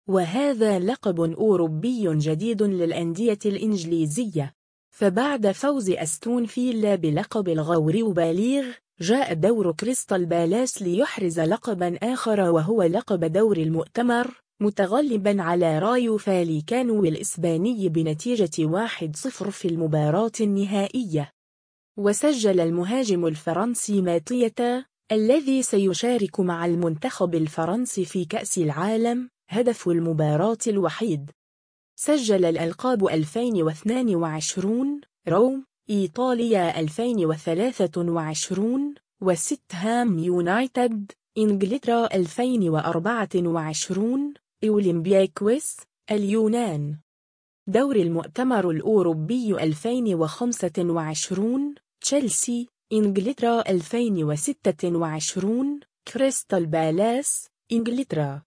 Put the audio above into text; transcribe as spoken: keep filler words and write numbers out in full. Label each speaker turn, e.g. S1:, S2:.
S1: وهذا لقب أوروبي جديد للأندية الإنجليزية. فبعد فوز أستون فيلا بلقب الغوري باليغ، جاء دور كريستال بالاس ليحرز لقبا آخر وهو لقب دور المؤتمر، متغلبا على رايو فاليكانو الإسباني بنتيجة واحد صفر في المباراة النهائية. وسجل المهاجم الفرنسي ماتيتا الذي سيشارك مع المنتخب الفرنسي في كأس العالم هدف المباراة الوحيد. سجل الألقاب ألفين واثنين وعشرين روم إيطاليا ألفين وثلاثة وعشرين وست هام يونايتد إنجلترا ألفين وأربعة وعشرين أولمبياكوس اليونان. دور المؤتمر الأوروبي ألفين وخمسة وعشرين تشيلسي إنجلترا ألفين وستة وعشرين كريستال بالاس إنجلترا.